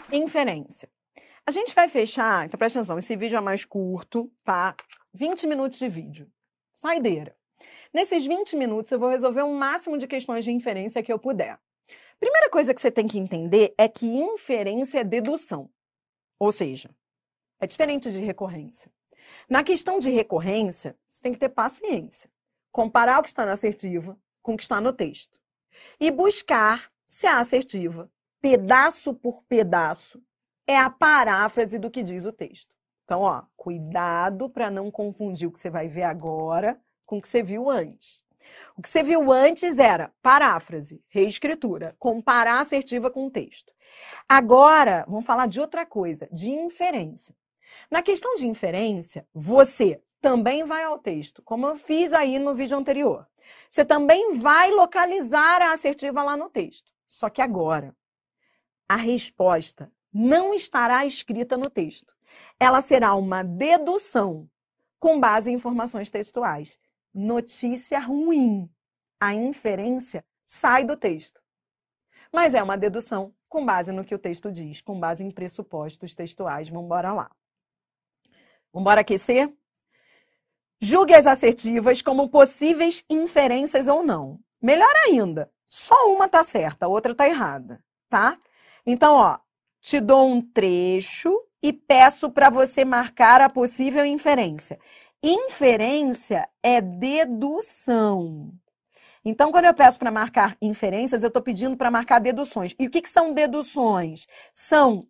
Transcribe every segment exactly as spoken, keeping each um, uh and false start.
Inferência. A gente vai fechar, então presta atenção, esse vídeo é mais curto, tá? vinte minutos de vídeo. Saideira. Nesses vinte minutos eu vou resolver o máximo de questões de inferência que eu puder. Primeira coisa que você tem que entender é que inferência é dedução. Ou seja, é diferente de recorrência. Na questão de recorrência, você tem que ter paciência. Comparar o que está na assertiva com o que está no texto. E buscar se a assertiva, pedaço por pedaço, é a paráfrase do que diz o texto. Então, ó, cuidado para não confundir o que você vai ver agora com o que você viu antes. O que você viu antes era paráfrase, reescritura, comparar a assertiva com o texto. Agora, vamos falar de outra coisa, de inferência. Na questão de inferência, você também vai ao texto, como eu fiz aí no vídeo anterior. Você também vai localizar a assertiva lá no texto. Só que agora, a resposta não estará escrita no texto. Ela será uma dedução com base em informações textuais. Notícia ruim. A inferência sai do texto. Mas é uma dedução com base no que o texto diz, com base em pressupostos textuais. Vamos embora lá. Vamos embora aquecer? Julgue as assertivas como possíveis inferências ou não. Melhor ainda, só uma está certa, a outra está errada, tá? Então, ó, te dou um trecho e peço para você marcar a possível inferência. Inferência é dedução. Então, quando eu peço para marcar inferências, eu estou pedindo para marcar deduções. E o que, que são deduções? São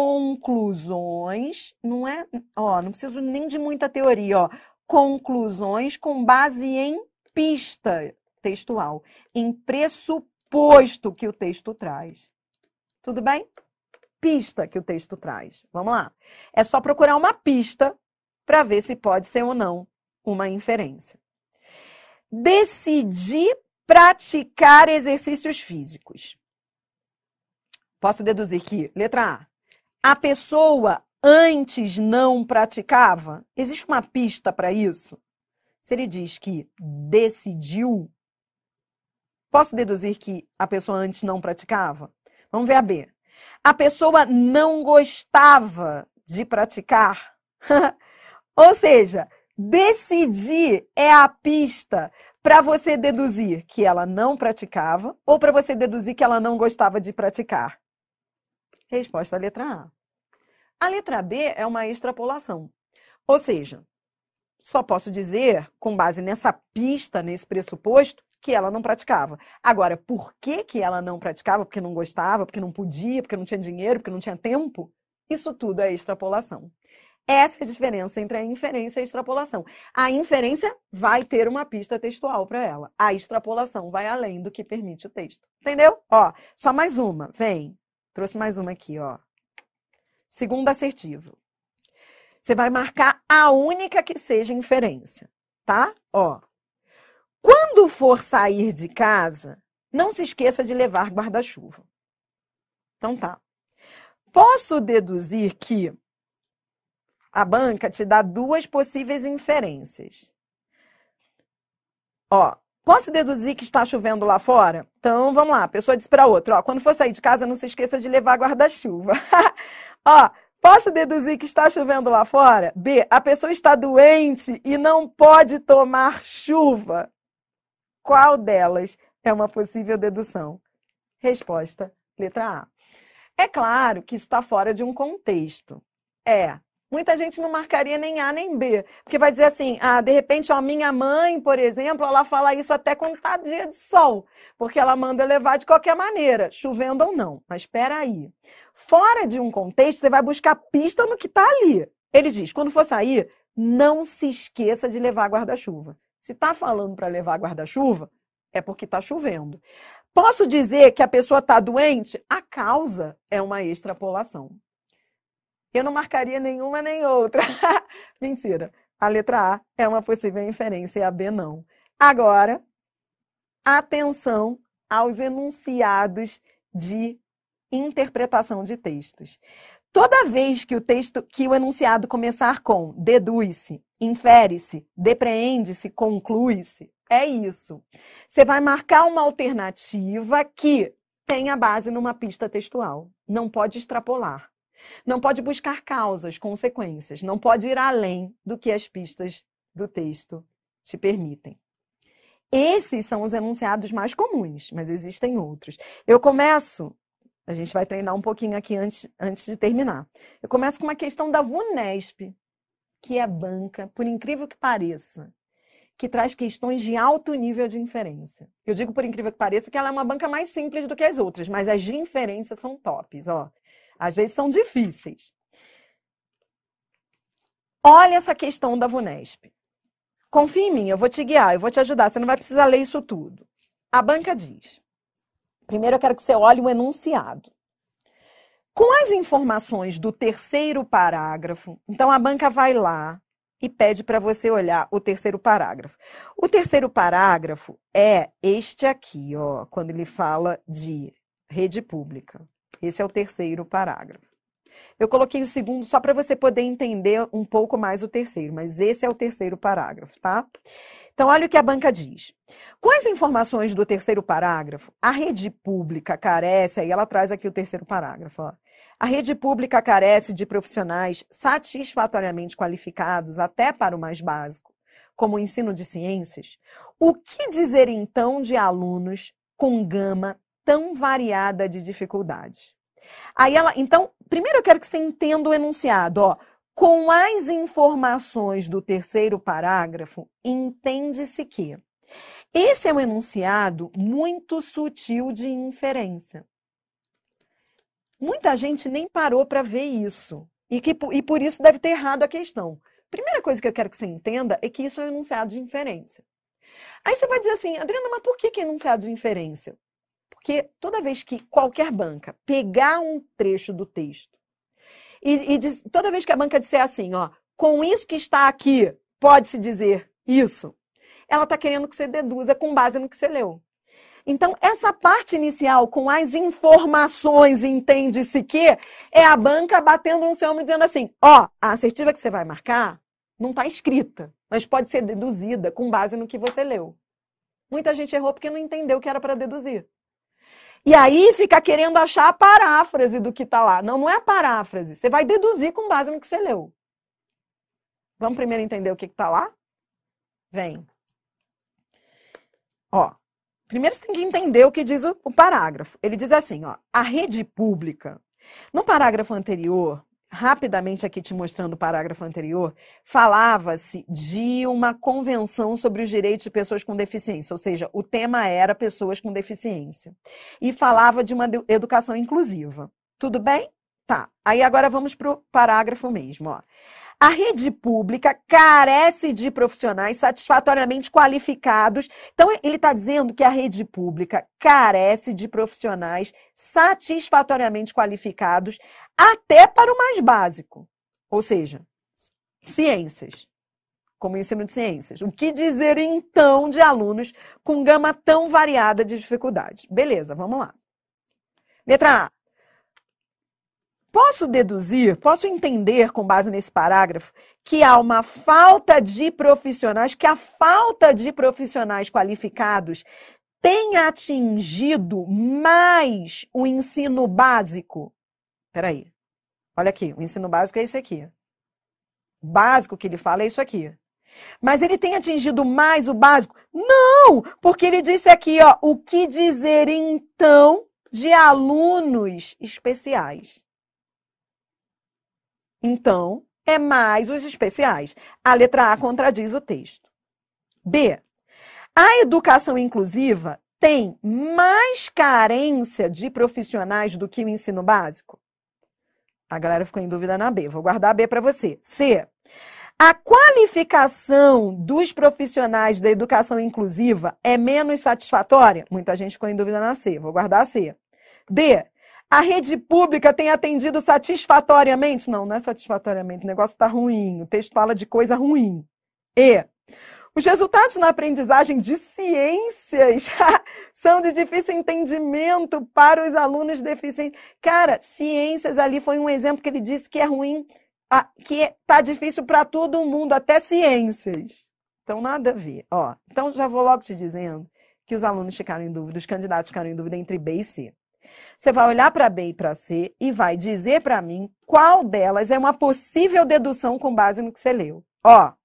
conclusões, não é? Ó, não preciso nem de muita teoria, ó. Conclusões com base em pista textual, em pressuposto que o texto traz. Tudo bem? Pista que o texto traz. Vamos lá. É só procurar uma pista para ver se pode ser ou não uma inferência. Decidir praticar exercícios físicos. Posso deduzir que, letra A, a pessoa antes não praticava? Existe uma pista para isso? Se ele diz que decidiu, posso deduzir que a pessoa antes não praticava? Vamos ver a B. A pessoa não gostava de praticar? Ou seja, decidir é a pista para você deduzir que ela não praticava ou para você deduzir que ela não gostava de praticar? Resposta à letra A. A letra B é uma extrapolação. Ou seja, só posso dizer, com base nessa pista, nesse pressuposto, que ela não praticava. Agora, por que que ela não praticava? Porque não gostava, porque não podia, porque não tinha dinheiro, porque não tinha tempo? Isso tudo é extrapolação. Essa é a diferença entre a inferência e a extrapolação. A inferência vai ter uma pista textual para ela. A extrapolação vai além do que permite o texto. Entendeu? Ó, só mais uma. Vem. Trouxe mais uma aqui, ó. Segundo assertivo. Você vai marcar a única que seja inferência, tá? Ó. Quando for sair de casa, não se esqueça de levar guarda-chuva. Então tá. Posso deduzir que a banca te dá duas possíveis inferências. Ó, posso deduzir que está chovendo lá fora? Então, vamos lá. A pessoa disse para outra, ó, quando for sair de casa, não se esqueça de levar guarda-chuva. Ó, posso deduzir que está chovendo lá fora? B, a pessoa está doente e não pode tomar chuva. Qual delas é uma possível dedução? Resposta, letra A. É claro que isso está fora de um contexto. É. Muita gente não marcaria nem A nem B, porque vai dizer assim, ah, de repente, ó, minha mãe, por exemplo, ela fala isso até quando está dia de sol, porque ela manda levar de qualquer maneira, chovendo ou não. Mas espera aí. Fora de um contexto, você vai buscar pista no que está ali. Ele diz, quando for sair, não se esqueça de levar guarda-chuva. Se está falando para levar guarda-chuva, é porque está chovendo. Posso dizer que a pessoa está doente? A causa é uma extrapolação. Eu não marcaria nenhuma nem outra. Mentira. A letra A é uma possível inferência e a B não. Agora, atenção aos enunciados de interpretação de textos. Toda vez que o texto, que o enunciado começar com deduz-se, infere-se, depreende-se, conclui-se, é isso. Você vai marcar uma alternativa que tenha base numa pista textual. Não pode extrapolar. Não pode buscar causas, consequências. Não pode ir além do que as pistas do texto te permitem. Esses são os enunciados mais comuns, mas existem outros. Eu começo, a gente vai treinar um pouquinho aqui antes, antes de terminar. Eu começo com uma questão da VUNESP, que é banca, por incrível que pareça, que traz questões de alto nível de inferência. Eu digo por incrível que pareça que ela é uma banca mais simples do que as outras, mas as de inferência são tops, ó. Às vezes são difíceis. Olha essa questão da VUNESP. Confia em mim, eu vou te guiar, eu vou te ajudar, você não vai precisar ler isso tudo. A banca diz, primeiro eu quero que você olhe o enunciado. Com as informações do terceiro parágrafo, então a banca vai lá e pede para você olhar o terceiro parágrafo. O terceiro parágrafo é este aqui, ó, quando ele fala de rede pública. Esse é o terceiro parágrafo. Eu coloquei o segundo só para você poder entender um pouco mais o terceiro, mas esse é o terceiro parágrafo, tá? Então, olha o que a banca diz. Com as informações do terceiro parágrafo, a rede pública carece, aí ela traz aqui o terceiro parágrafo, ó. A rede pública carece de profissionais satisfatoriamente qualificados, até para o mais básico, como o ensino de ciências. O que dizer, então, de alunos com gama tão variada de dificuldades? Aí ela, então, primeiro eu quero que você entenda o enunciado, ó. Com as informações do terceiro parágrafo, entende-se que esse é um enunciado muito sutil de inferência. Muita gente nem parou para ver isso, e, que, e por isso deve ter errado a questão. Primeira coisa que eu quero que você entenda é que isso é um enunciado de inferência. Aí você vai dizer assim, Adriana, mas por que que é enunciado de inferência? Porque toda vez que qualquer banca pegar um trecho do texto e, e diz, toda vez que a banca disser assim, ó, com isso que está aqui, pode-se dizer isso, ela está querendo que você deduza com base no que você leu. Então, essa parte inicial, com as informações, entende-se que, é a banca batendo no seu ombro dizendo assim, ó, a assertiva que você vai marcar não está escrita, mas pode ser deduzida com base no que você leu. Muita gente errou porque não entendeu o que era para deduzir. E aí fica querendo achar a paráfrase do que está lá. Não, não é a paráfrase. Você vai deduzir com base no que você leu. Vamos primeiro entender o que está lá? Vem. Ó, primeiro você tem que entender o que diz o, o parágrafo. Ele diz assim, ó, a rede pública. No parágrafo anterior, rapidamente aqui te mostrando o parágrafo anterior, falava-se de uma convenção sobre os direitos de pessoas com deficiência, ou seja, o tema era pessoas com deficiência. E falava de uma educação inclusiva. Tudo bem? Tá. Aí agora vamos para o parágrafo mesmo, ó. A rede pública carece de profissionais satisfatoriamente qualificados. Então, ele está dizendo que a rede pública carece de profissionais satisfatoriamente qualificados até para o mais básico. Ou seja, ciências, como ensino de ciências. O que dizer, então, de alunos com gama tão variada de dificuldades? Beleza, vamos lá. Letra A. Posso deduzir, posso entender, com base nesse parágrafo, que há uma falta de profissionais, que a falta de profissionais qualificados tem atingido mais o ensino básico? Espera aí, olha aqui, o ensino básico é esse aqui. O básico que ele fala é isso aqui. Mas ele tem atingido mais o básico? Não, porque ele disse aqui, ó, o que dizer então de alunos especiais? Então, é mais os especiais. A letra A contradiz o texto. B. A educação inclusiva tem mais carência de profissionais do que o ensino básico? A galera ficou em dúvida na B. Vou guardar a B para você. C. A qualificação dos profissionais da educação inclusiva é menos satisfatória? Muita gente ficou em dúvida na C. Vou guardar a C. D. A rede pública tem atendido satisfatoriamente? Não, não é satisfatoriamente, o negócio está ruim, o texto fala de coisa ruim. E, os resultados na aprendizagem de ciências são de difícil entendimento para os alunos deficientes. Cara, ciências ali foi um exemplo que ele disse que é ruim, que está difícil para todo mundo, até ciências. Então, nada a ver. Ó, então, já vou logo te dizendo que os alunos ficaram em dúvida, os candidatos ficaram em dúvida entre B e C. Você vai olhar para B e para C e vai dizer para mim qual delas é uma possível dedução com base no que você leu. Ó,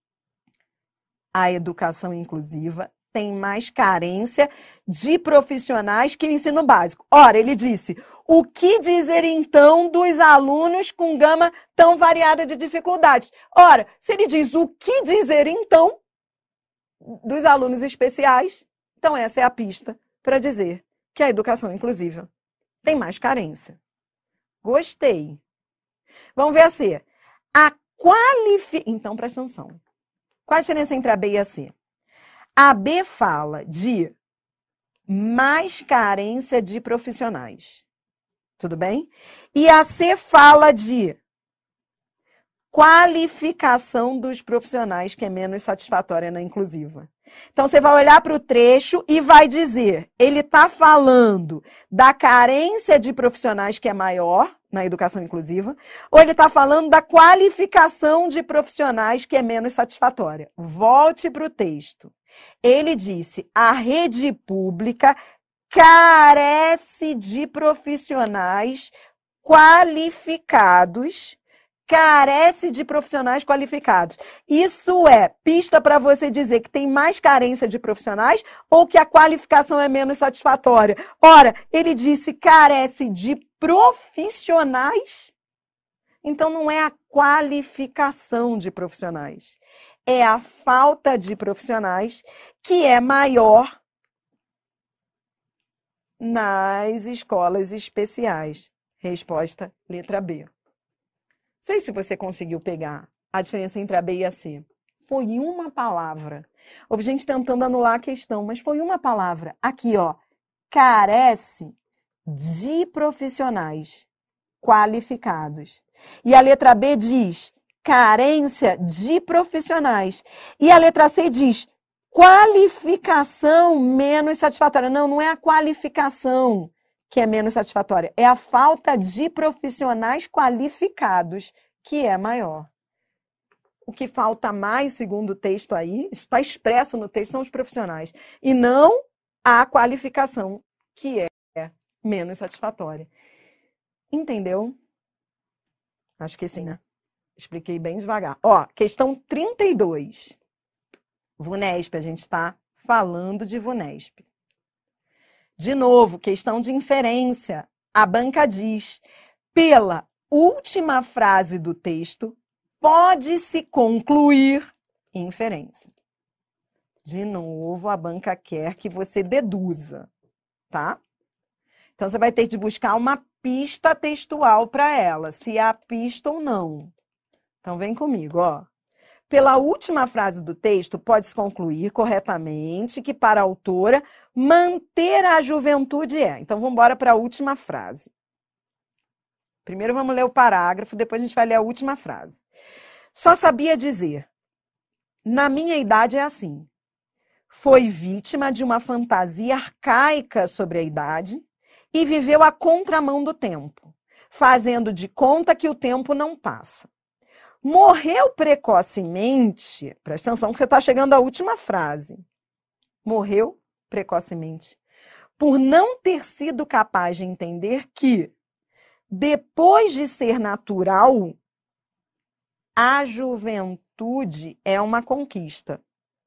a educação inclusiva tem mais carência de profissionais que o ensino básico. Ora, ele disse, o que dizer então dos alunos com gama tão variada de dificuldades? Ora, se ele diz o que dizer então dos alunos especiais, então essa é a pista para dizer que a educação inclusiva tem mais carência. Gostei. Vamos ver a C. A qualificação... Então, presta atenção. Qual a diferença entre a B e a C? A B fala de mais carência de profissionais. Tudo bem? E a C fala de qualificação dos profissionais, que é menos satisfatória na inclusiva. Então, você vai olhar para o trecho e vai dizer, ele está falando da carência de profissionais que é maior na educação inclusiva, ou ele está falando da qualificação de profissionais que é menos satisfatória. Volte para o texto. Ele disse, a rede pública carece de profissionais qualificados, carece de profissionais qualificados. Isso é pista para você dizer que tem mais carência de profissionais ou que a qualificação é menos satisfatória. Ora, ele disse carece de profissionais, então não é a qualificação de profissionais, é a falta de profissionais que é maior nas escolas especiais. Resposta, letra B. Não sei se você conseguiu pegar a diferença entre a B e a C. Foi uma palavra. Houve gente tentando anular a questão, mas foi uma palavra. Aqui, ó, carece de profissionais qualificados. E a letra B diz carência de profissionais. E a letra C diz qualificação menos satisfatória. Não, não é a qualificação que é menos satisfatória, é a falta de profissionais qualificados que é maior. O que falta mais, segundo o texto aí, isso está expresso no texto, são os profissionais, e não a qualificação que é menos satisfatória. Entendeu? Acho que sim, né? Expliquei bem devagar. Ó, questão trinta e dois. VUNESP, a gente está falando de VUNESP. De novo, questão de inferência. A banca diz, pela última frase do texto, pode-se concluir inferência. De novo, a banca quer que você deduza, tá? Então, você vai ter de buscar uma pista textual para ela, se há pista ou não. Então, vem comigo, ó. Pela última frase do texto, pode-se concluir corretamente que, para a autora, manter a juventude é. Então, vamos embora para a última frase. Primeiro vamos ler o parágrafo, depois a gente vai ler a última frase. Só sabia dizer, na minha idade é assim. Foi vítima de uma fantasia arcaica sobre a idade e viveu à contramão do tempo, fazendo de conta que o tempo não passa. Morreu precocemente, presta atenção que você está chegando à última frase. Morreu precocemente por não ter sido capaz de entender que, depois de ser natural, a juventude é uma conquista.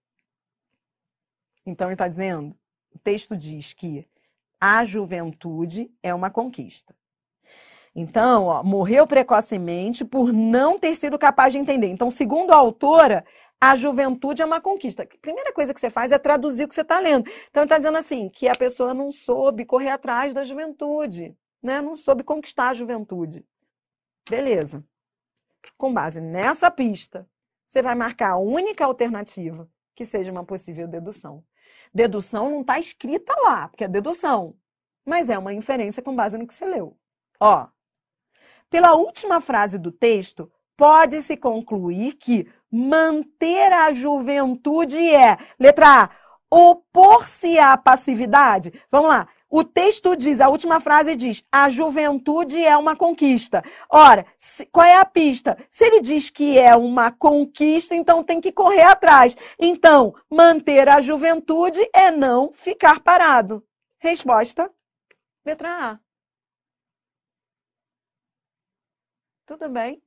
Então, ele está dizendo, o texto diz que a juventude é uma conquista. Então, ó, morreu precocemente por não ter sido capaz de entender. Então, segundo a autora, a juventude é uma conquista. A primeira coisa que você faz é traduzir o que você está lendo. Então, ele está dizendo assim, que a pessoa não soube correr atrás da juventude, né? Não soube conquistar a juventude. Beleza. Com base nessa pista, você vai marcar a única alternativa que seja uma possível dedução. Dedução não está escrita lá, porque é dedução, mas é uma inferência com base no que você leu. Ó, pela última frase do texto, pode-se concluir que manter a juventude é, letra A, opor-se à passividade. Vamos lá. O texto diz, a última frase diz, a juventude é uma conquista. Ora, se, qual é a pista? Se ele diz que é uma conquista, então tem que correr atrás. Então, manter a juventude é não ficar parado. Resposta, Letra A. Tudo bem?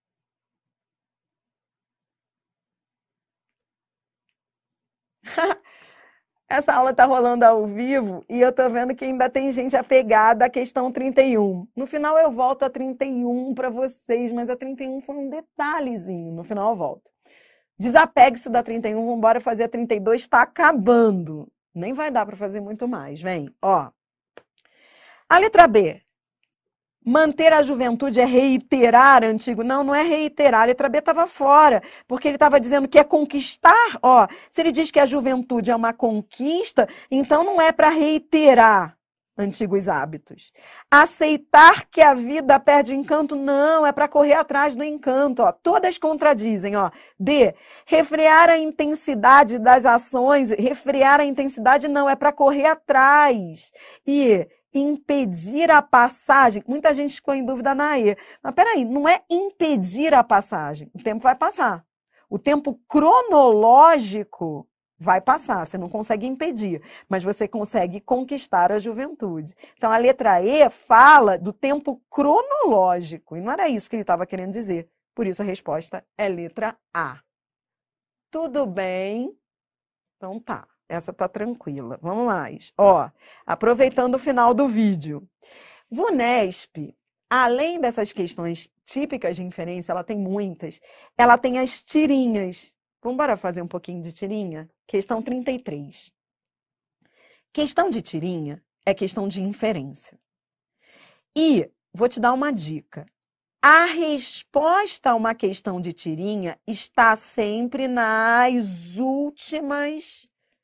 Essa aula tá rolando ao vivo e eu tô vendo que ainda tem gente apegada à questão trinta e um. No final eu volto a trinta e um para vocês, mas a trinta e um foi um detalhezinho. No final eu volto. Desapegue-se da trinta e um, vamos embora fazer a trinta e dois, tá acabando. Nem vai dar para fazer muito mais, vem. Ó. A letra B. Manter a juventude é reiterar antigo? Não, não é reiterar. A letra B estava fora, porque ele estava dizendo que é conquistar. Ó, se ele diz que a juventude é uma conquista, então não é para reiterar antigos hábitos. Aceitar que a vida perde o encanto? Não, é para correr atrás do encanto. Ó. Todas contradizem. Ó. D. Refrear a intensidade das ações. Refrear a intensidade não, é para correr atrás. E impedir a passagem. Muita gente ficou em dúvida na E. Mas peraí, não é impedir a passagem. O tempo vai passar. O tempo cronológico vai passar. Você não consegue impedir, mas você consegue conquistar a juventude. Então, a letra E fala do tempo cronológico. E não era isso que ele estava querendo dizer. Por isso, a resposta é letra A. Tudo bem? Então, tá. Essa tá tranquila. Vamos mais. Ó, aproveitando o final do vídeo. VUNESP, além dessas questões típicas de inferência, ela tem muitas. Ela tem as tirinhas. Vamos embora fazer um pouquinho de tirinha? Questão trinta e três. Questão de tirinha é questão de inferência. E vou te dar uma dica. A resposta a uma questão de tirinha está sempre nas últimas...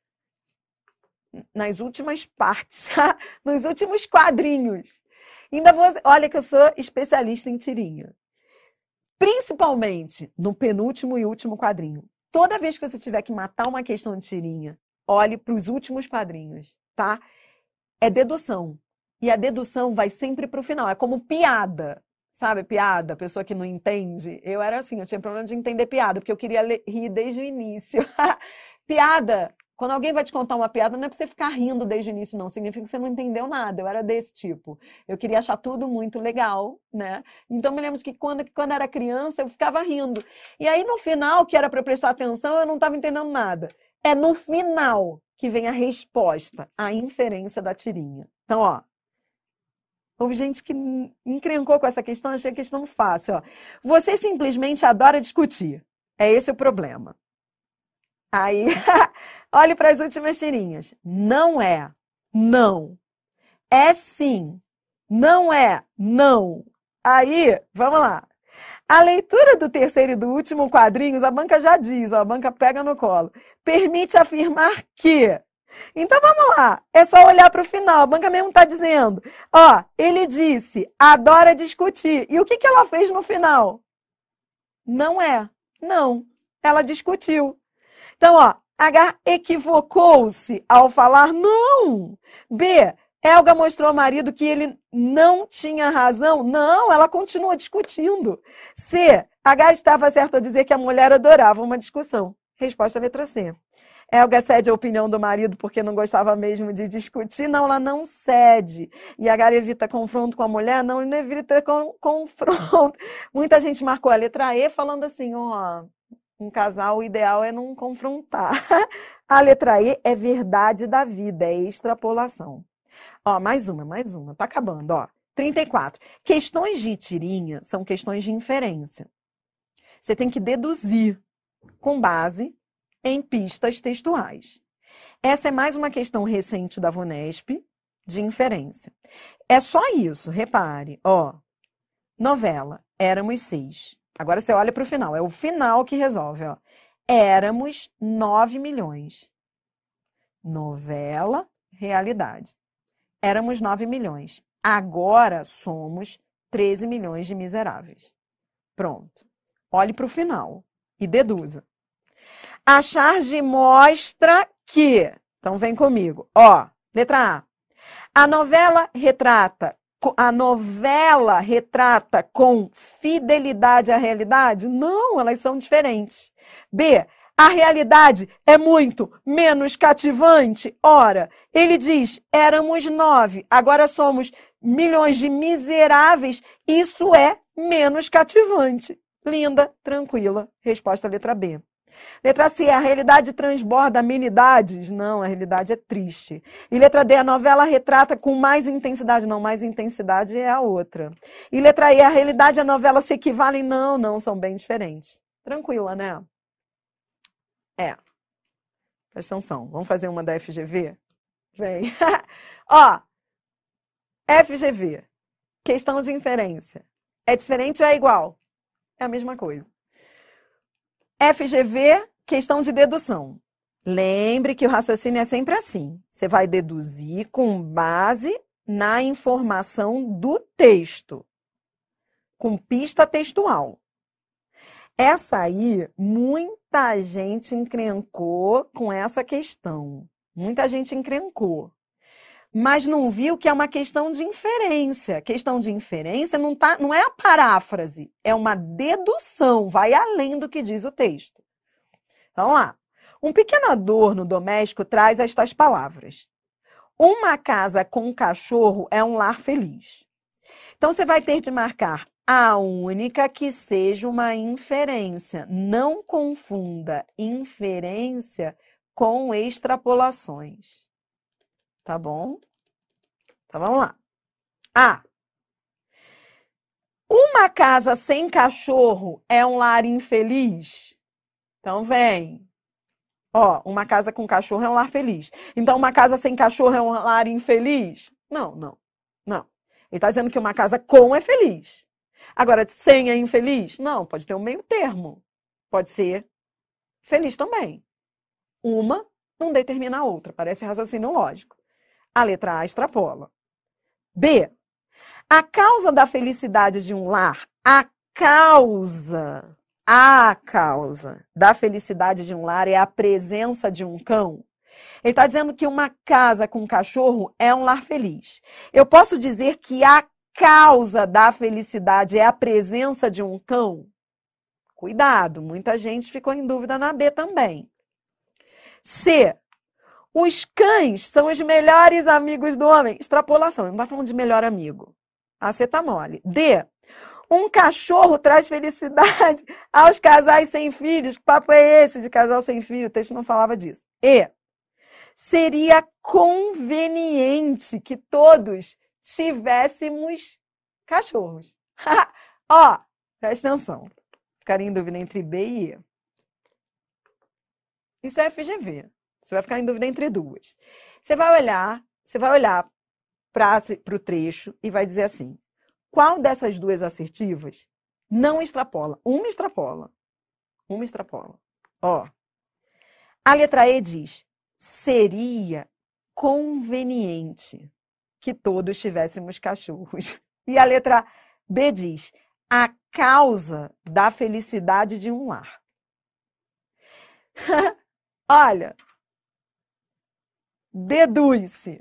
nas últimas partes, nos últimos quadrinhos. Ainda vou, olha que eu sou especialista em tirinha. Principalmente no penúltimo e último quadrinho. Toda vez que você tiver que matar uma questão de tirinha, olhe para os últimos quadrinhos, tá? É dedução. E a dedução vai sempre para o final. É como piada. Sabe, piada? Pessoa que não entende. Eu era assim, eu tinha problema de entender piada, porque eu queria rir desde o início. Piada. Quando alguém vai te contar uma piada, não é pra você ficar rindo desde o início, não. Significa que você não entendeu nada. Eu era desse tipo. Eu queria achar tudo muito legal, né? Então, me lembro que quando, quando era criança, eu ficava rindo. E aí, no final, que era para prestar atenção, eu não estava entendendo nada. É no final que vem a resposta, a inferência da tirinha. Então, ó. Houve gente que encrencou com essa questão, achei a questão fácil, ó. Você simplesmente adora discutir. É esse o problema. Aí, olhe para as últimas tirinhas. Não é, não. É sim, não é, não. Aí, vamos lá. A leitura do terceiro e do último quadrinhos, a banca já diz, ó, a banca pega no colo. Permite afirmar que... Então, vamos lá. É só olhar para o final. A banca mesmo está dizendo. Ó, ele disse, adora discutir. E o que, que ela fez no final? Não é, não. Ela discutiu. Então, ó, H equivocou-se ao falar não. B, Helga mostrou ao marido que ele não tinha razão. Não, ela continua discutindo. C, H estava certo ao dizer que a mulher adorava uma discussão. Resposta letra C. Helga cede a opinião do marido porque não gostava mesmo de discutir. Não, ela não cede. E H evita confronto com a mulher? Não, ele não evita com, confronto. Muita gente marcou a letra E falando assim, ó... Um casal, o ideal é não confrontar. A letra E é verdade da vida, é extrapolação. Ó, mais uma, mais uma. Tá acabando, ó. trinta e quatro. Questões de tirinha são questões de inferência. Você tem que deduzir com base em pistas textuais. Essa é mais uma questão recente da VUNESP de inferência. É só isso, repare, ó. Novela, éramos seis. Agora você olha para o final, é o final que resolve, ó. Éramos nove milhões. Novela, realidade. Éramos nove milhões. Agora somos treze milhões de miseráveis. Pronto. Olhe para o final e deduza. A charge mostra que... Então vem comigo. Ó, letra A. A novela retrata... A novela retrata com fidelidade à realidade? Não, elas são diferentes. B, A realidade é muito menos cativante? Ora, ele diz, éramos nove, agora somos milhões de miseráveis, isso é menos cativante. Linda, tranquila. Resposta letra B. Letra C, a realidade transborda amenidades? Não, a realidade é triste. E letra D, a novela retrata com mais intensidade? Não, mais intensidade é a outra. E letra E, a realidade e a novela se equivalem? Não, não, são bem diferentes. Tranquila, né? É. Presta atenção. Vamos fazer uma da F G V? Vem. Ó, F G V. Questão de inferência. É diferente ou é igual? É a mesma coisa. F G V, questão de dedução. Lembre que o raciocínio é sempre assim. Você vai deduzir com base na informação do texto, com pista textual. Essa aí, muita gente encrencou com essa questão. Muita gente encrencou. Mas não viu que é uma questão de inferência. Questão de inferência não, tá, não é a paráfrase, é uma dedução, vai além do que diz o texto. Vamos lá. Um pequeno adorno doméstico traz estas palavras. Uma casa com um cachorro é um lar feliz. Então, você vai ter de marcar a única que seja uma inferência. Não confunda inferência com extrapolações. Tá bom? Então, vamos lá. A. Uma casa sem cachorro é um lar infeliz? Então, vem. Ó, uma casa com cachorro é um lar feliz. Então, uma casa sem cachorro é um lar infeliz? Não, não, não. Ele está dizendo que uma casa com é feliz. Agora, sem é infeliz? Não, pode ter um meio termo. Pode ser feliz também. Uma não determina a outra. Parece raciocínio lógico. A letra A extrapola. B. A causa da felicidade de um lar, a causa, a causa da felicidade de um lar é a presença de um cão. Ele está dizendo que uma casa com cachorro é um lar feliz. Eu posso dizer que a causa da felicidade é a presença de um cão? Cuidado, muita gente ficou em dúvida na B também. C. Os cães são os melhores amigos do homem. Extrapolação, não está falando de melhor amigo. A C tá mole. D. Um cachorro traz felicidade aos casais sem filhos. Que papo é esse de casal sem filho? O texto não falava disso. E. Seria conveniente que todos tivéssemos cachorros. Ó, presta atenção. Ficaria em dúvida entre B e E. Isso é F G V. Você vai ficar em dúvida entre duas. Você vai olhar, você vai olhar para o trecho e vai dizer assim, qual dessas duas assertivas não extrapola? Uma extrapola. Uma extrapola. Ó, a letra E diz, seria conveniente que todos tivéssemos cachorros. E a letra B diz, a causa da felicidade de um lar. Olha, deduz-se.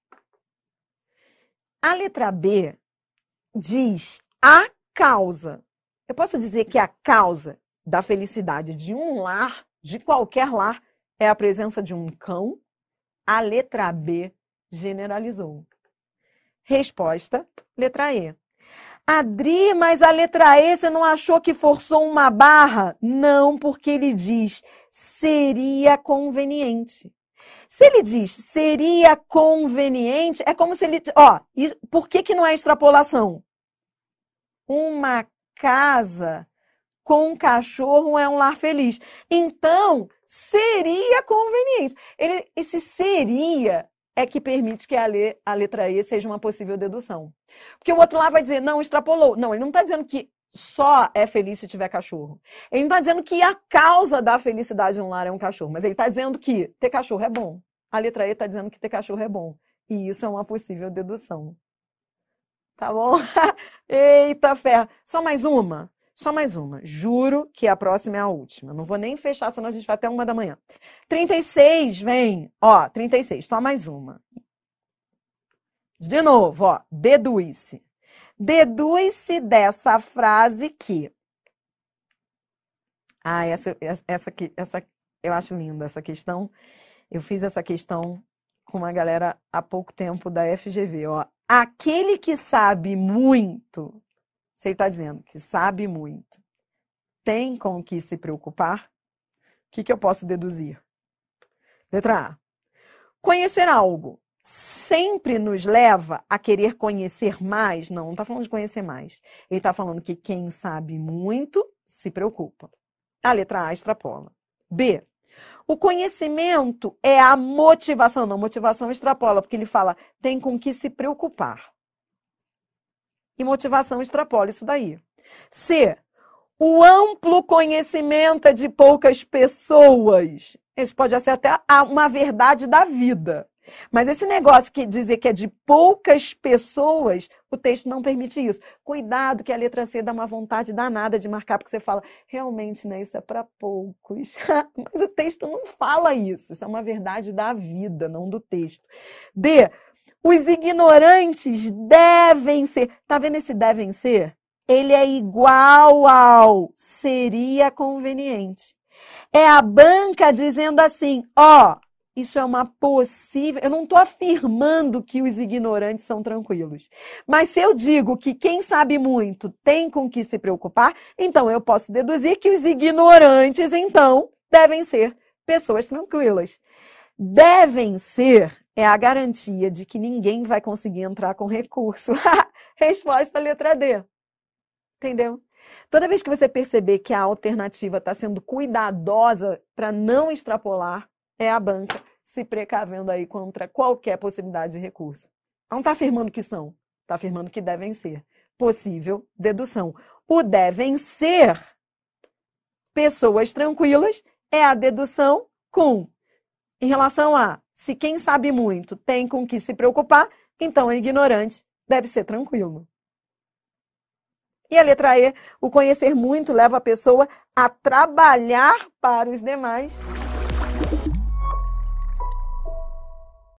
A letra B diz a causa. Eu posso dizer que a causa da felicidade de um lar, de qualquer lar, é a presença de um cão? A letra B generalizou. Resposta, letra E. Adri, mas a letra E você não achou que forçou uma barra? Não, porque ele diz seria conveniente. Se ele diz seria conveniente, é como se ele... Ó, por que que não é extrapolação? Uma casa com um cachorro é um lar feliz. Então, seria conveniente. Ele, esse seria é que permite que a, le, a letra E seja uma possível dedução. Porque o outro lá vai dizer, não, extrapolou. Não, ele não está dizendo que só é feliz se tiver cachorro. Ele não está dizendo que a causa da felicidade de um lar é um cachorro, mas ele está dizendo que ter cachorro é bom. A letra E está dizendo que ter cachorro é bom. E isso é uma possível dedução. Tá bom? Eita ferro. Só mais uma? Só mais uma. Juro que a próxima é a última. Não vou nem fechar, senão a gente vai até uma da manhã. trinta e seis, vem. Ó, trinta e seis, só mais uma. De novo, ó, deduz-se. Deduz-se dessa frase que... Ah, essa, essa aqui, essa, Eu acho linda essa questão. Eu fiz essa questão com uma galera há pouco tempo da F G V. Ó. Aquele que sabe muito, você está dizendo que sabe muito, tem com o que se preocupar? O que, que eu posso deduzir? Letra A. Conhecer algo sempre nos leva a querer conhecer mais? Não, não está falando de conhecer mais. Ele está falando que quem sabe muito se preocupa. A letra A extrapola. B. O conhecimento é a motivação. Não, motivação extrapola, porque ele fala tem com que se preocupar. E motivação extrapola isso daí. C. O amplo conhecimento é de poucas pessoas. Isso pode ser até uma verdade da vida. Mas esse negócio que dizer que é de poucas pessoas, o texto não permite isso. Cuidado que a letra C dá uma vontade danada de marcar, porque você fala, realmente, né, isso é para poucos. Mas o texto não fala isso. Isso é uma verdade da vida, não do texto. D. Os ignorantes devem ser. Tá vendo esse devem ser? Ele é igual ao seria conveniente. É a banca dizendo assim, ó, isso é uma possível... Eu não estou afirmando que os ignorantes são tranquilos. Mas se eu digo que quem sabe muito tem com que se preocupar, então eu posso deduzir que os ignorantes, então, devem ser pessoas tranquilas. Devem ser é a garantia de que ninguém vai conseguir entrar com recurso. Resposta letra D. Entendeu? Toda vez que você perceber que a alternativa está sendo cuidadosa para não extrapolar, é a banca se precavendo aí contra qualquer possibilidade de recurso. Não está afirmando que são, está afirmando que devem ser. Possível dedução. O devem ser pessoas tranquilas é a dedução com, em relação a, se quem sabe muito tem com que se preocupar, então o ignorante deve ser tranquilo. E a letra E, o conhecer muito leva a pessoa a trabalhar para os demais.